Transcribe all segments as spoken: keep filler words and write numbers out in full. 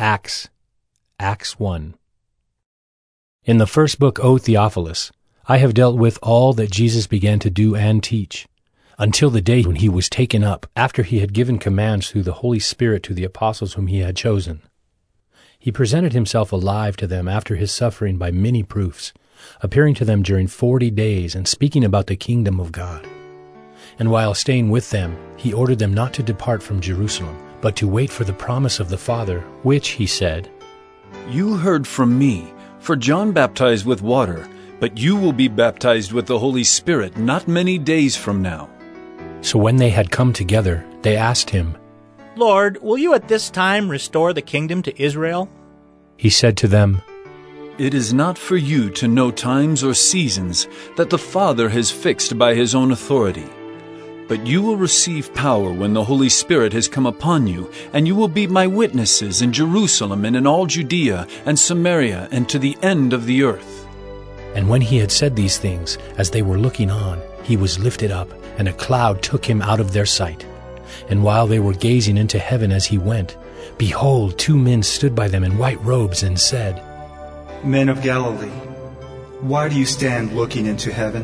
Acts, Acts one. In the first book, O Theophilus, I have dealt with all that Jesus began to do and teach, until the day when he was taken up, after he had given commands through the Holy Spirit to the apostles whom he had chosen. He presented himself alive to them after his suffering by many proofs, appearing to them during forty days and speaking about the kingdom of God. And while staying with them, he ordered them not to depart from Jerusalem, but to wait for the promise of the Father, which, he said, "You heard from me, for John baptized with water, but you will be baptized with the Holy Spirit not many days from now." So when they had come together, they asked him, "Lord, will you at this time restore the kingdom to Israel?" He said to them, "It is not for you to know times or seasons that the Father has fixed by his own authority. But you will receive power when the Holy Spirit has come upon you, and you will be my witnesses in Jerusalem and in all Judea and Samaria and to the end of the earth." And when he had said these things, as they were looking on, he was lifted up, and a cloud took him out of their sight. And while they were gazing into heaven as he went, behold, two men stood by them in white robes and said, "Men of Galilee, why do you stand looking into heaven?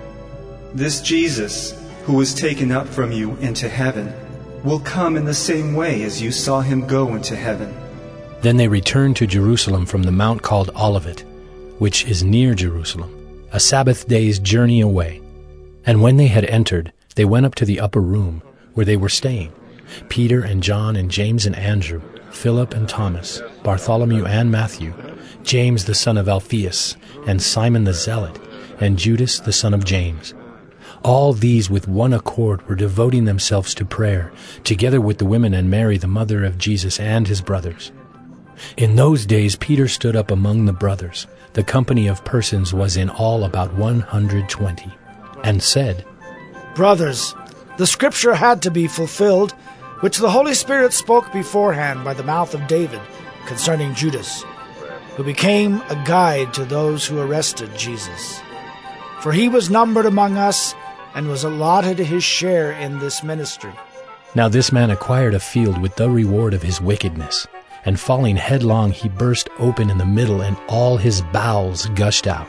This Jesus, who was taken up from you into heaven, will come in the same way as you saw him go into heaven." Then they returned to Jerusalem from the mount called Olivet, which is near Jerusalem, a Sabbath day's journey away. And when they had entered, they went up to the upper room, where they were staying, Peter and John and James and Andrew, Philip and Thomas, Bartholomew and Matthew, James the son of Alphaeus, and Simon the Zealot, and Judas the son of James. All these with one accord were devoting themselves to prayer, together with the women and Mary the mother of Jesus and his brothers. In those days Peter stood up among the brothers, the company of persons was in all about one hundred twenty, and said, "Brothers, the scripture had to be fulfilled, which the Holy Spirit spoke beforehand by the mouth of David concerning Judas, who became a guide to those who arrested Jesus. For he was numbered among us and was allotted his share in this ministry." Now this man acquired a field with the reward of his wickedness, and falling headlong he burst open in the middle, and all his bowels gushed out.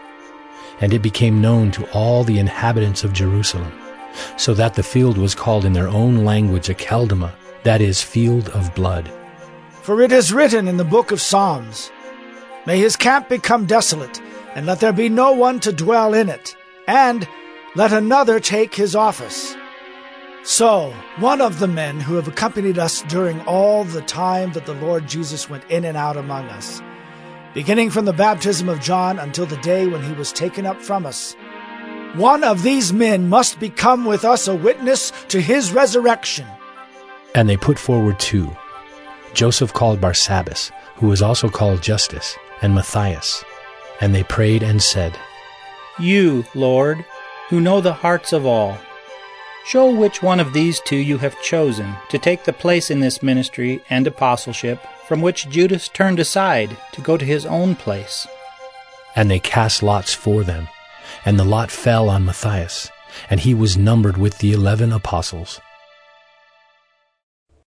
And it became known to all the inhabitants of Jerusalem, so that the field was called in their own language Akeldama, that is, field of blood. For it is written in the book of Psalms, "May his camp become desolate, and let there be no one to dwell in it, and let another take his office." So, one of the men who have accompanied us during all the time that the Lord Jesus went in and out among us, beginning from the baptism of John until the day when he was taken up from us, one of these men must become with us a witness to his resurrection. And they put forward two, Joseph called Barsabbas, who was also called Justus, and Matthias. And they prayed and said, "You, Lord, who know the hearts of all, show which one of these two you have chosen to take the place in this ministry and apostleship from which Judas turned aside to go to his own place." And they cast lots for them, and the lot fell on Matthias, and he was numbered with the eleven apostles.